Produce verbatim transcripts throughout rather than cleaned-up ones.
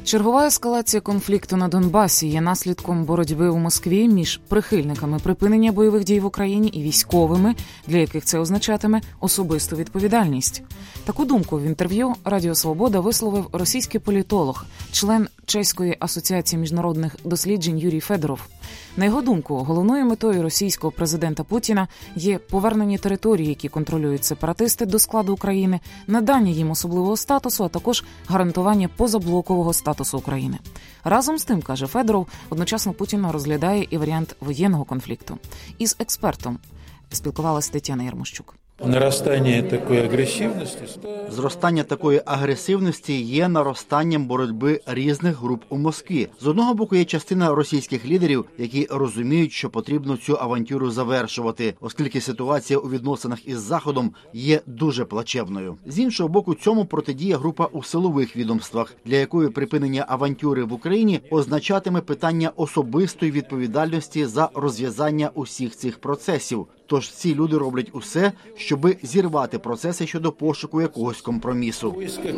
Чергова ескалація конфлікту на Донбасі є наслідком боротьби у Москві між прихильниками припинення бойових дій в Україні і військовими, для яких це означатиме особисту відповідальність. Таку думку в інтерв'ю Радіо Свобода висловив російський політолог, член Чеської асоціації міжнародних досліджень Юрій Федоров. На його думку, головною метою російського президента Путіна є повернення територій, які контролюють сепаратисти, до складу України, надання їм особливого статусу, а також гарантування позаблокового статусу України. Разом з тим, каже Федоров, одночасно Путін розглядає і варіант воєнного конфлікту. Із експертом спілкувалася Тетяна Ярмощук. Наростання такої агресивності. Зростання такої агресивності є наростанням боротьби різних груп у Москві. З одного боку є частина російських лідерів, які розуміють, що потрібно цю авантюру завершувати, оскільки ситуація у відносинах із Заходом є дуже плачевною. З іншого боку, цьому протидіє група у силових відомствах, для якої припинення авантюри в Україні означатиме питання особистої відповідальності за розв'язання усіх цих процесів. Тож ці люди роблять усе, щоби зірвати процеси щодо пошуку якогось компромісу.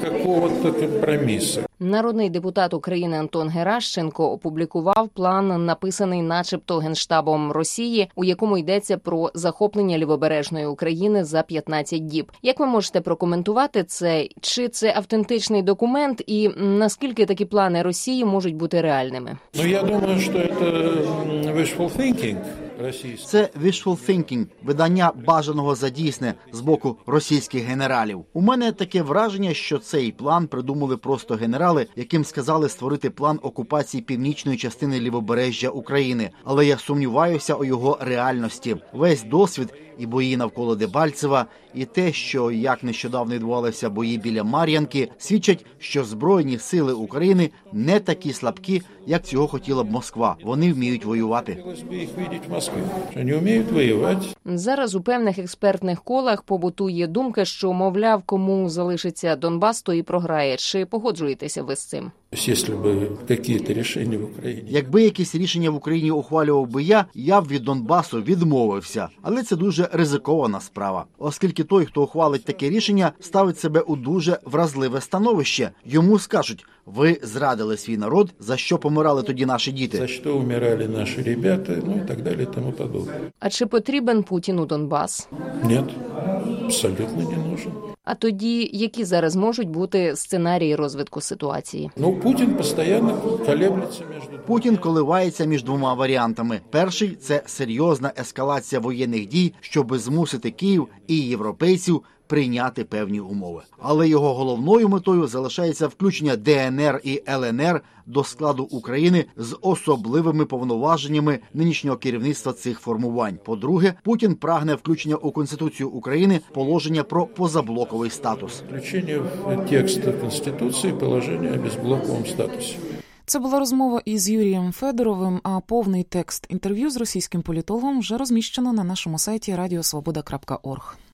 Народний депутат України Антон Геращенко опублікував план, написаний начебто Генштабом Росії, у якому йдеться про захоплення лівобережної України за п'ятнадцять діб. Як ви можете прокоментувати це? Чи це автентичний документ і наскільки такі плани Росії можуть бути реальними? Ну, я думаю, що це wishful thinking. Це wishful thinking, видання бажаного за дійсне з боку російських генералів. У мене таке враження, що цей план придумали просто генерали, яким сказали створити план окупації північної частини лівобережжя України. Але я сумніваюся у його реальності. Весь досвід і бої навколо Дебальцева, і те, що як нещодавно відбувалися бої біля Мар'янки, свідчать, що Збройні сили України не такі слабкі, як цього хотіла б Москва. Вони вміють воювати. Зараз у певних експертних колах побутує думка, що, мовляв, кому залишиться Донбас, то і програє. Чи погоджуєтеся ви з цим? Якби якісь рішення в Україні ухвалював би я, я б від Донбасу відмовився. Але це дуже ризикована справа, оскільки той, хто ухвалить таке рішення, ставить себе у дуже вразливе становище. Йому скажуть: ви зрадили свій народ, за що помирали тоді наші діти? За що вмирали наші ребята, ну і так далі, тому подобне. А чи потрібен Путіну Донбас? Ні, абсолютно не нужен. А тоді, які зараз можуть бути сценарії розвитку ситуації? Ну, Путін постійно колеблеться між... Путін коливається між двома варіантами. Перший – це серйозна ескалація воєнних дій, щоб змусити Київ і європейців прийняти певні умови. Але його головною метою залишається включення Де Ен Ер і Ел Ен Ер до складу України з особливими повноваженнями нинішнього керівництва цих формувань. По-друге, Путін прагне включення у Конституцію України положення про позаблоковий статус. Включення в текст Конституції положення о безблоковому статусі. Це була розмова із Юрієм Федоровим, а повний текст інтерв'ю з російським політологом вже розміщено на нашому сайті радіо свобода крапка орг.